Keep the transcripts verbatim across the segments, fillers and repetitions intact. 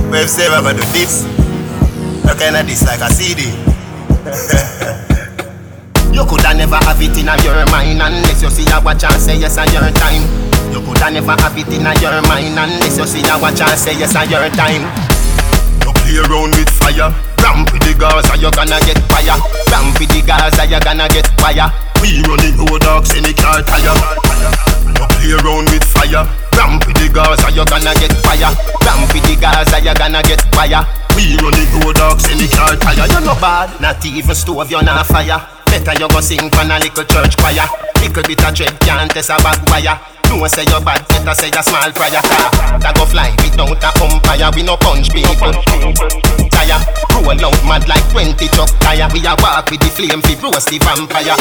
Wave say we're gonna do this. Looking at this like a C D. You coulda never have it in your mind unless you see a watch and say yes on your time. You coulda never have it in your mind unless you see a watch and say yes on your time. You play around with fire, ramp with the Gaza, you're gonna get fire. Ramp with the Gaza, you're gonna get fire. We running road dogs in the car tire. You play around with fire, ramp with the Gaza, you're gonna get fire. Ramp with the Gaza, you're gonna get fire. We running road dogs in the car tire. You're no bad, not even stove, you're not fire. Better you go sing from a little church choir. Little bit of dread can't test a bad wire. No say you're bad, better say a small prayer. That go fly without a umpire. We no punch people. Tire, roll out mad like twenty truck tire. We a walk with the flame, we roast the vampire.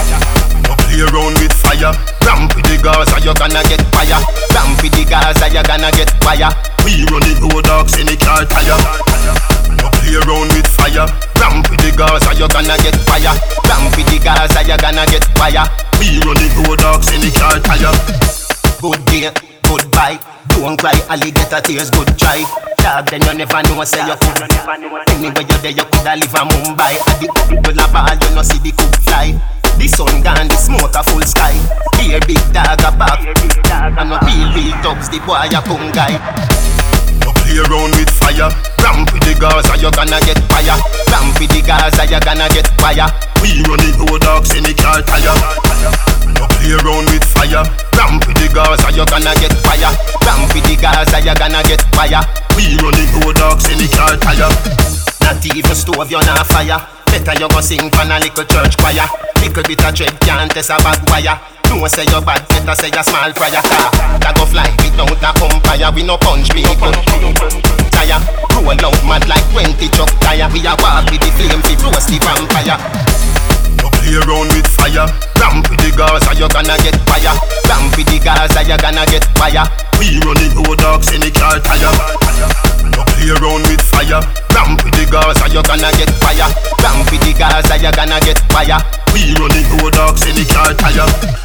You play around with fire, ramp with the Gaza, you're gonna get fire. Ramp with the Gaza, you're gonna get fire. We running road dogs in the car tire. You play around with fire, ramp with the Gaza, you're gonna get fire. Ramp with the Gaza, you're gonna get fire. We running road dogs in the car tire. Good day, goodbye. Don't cry, alligator tears, good try. Dog, then you never know, say you could. Anywhere you're there, you coulda live in Mumbai. At the people a ball, you no see the cook fly. The sun gone, the smoke a full sky. Here big dog a back, and no real real thugs, the boy a pung guy. You play around with fire, ramp with the Gaza, you're gonna get fire. Ramp with the Gaza, you're gonna get fire. We running road dogs in the car tire. You play around with fire, ramp with the Gaza, you're gonna get fire. Ramp with the Gaza, you're gonna get fire. We running road dogs in the car tire. Not even stove, you're not fire. Better you go sing from a little church choir. Little bit of dread can't test a bad wire. No say you're bad, better say a small prayer. That go fly without a umpire. We no punch people. Tire, roll out mad like twenty truck tire. We a walk with the flame, we roast the vampire. You play around with fire, ramp with the Gaza, you're gonna get fire. Ramp with the Gaza, you're gonna get fire. We running road dogs in the car tire. You play around with fire, ramp with the Gaza, you're gonna get fire. Ramp with the Gaza, you're gonna get fire. We running road dogs in the car tire.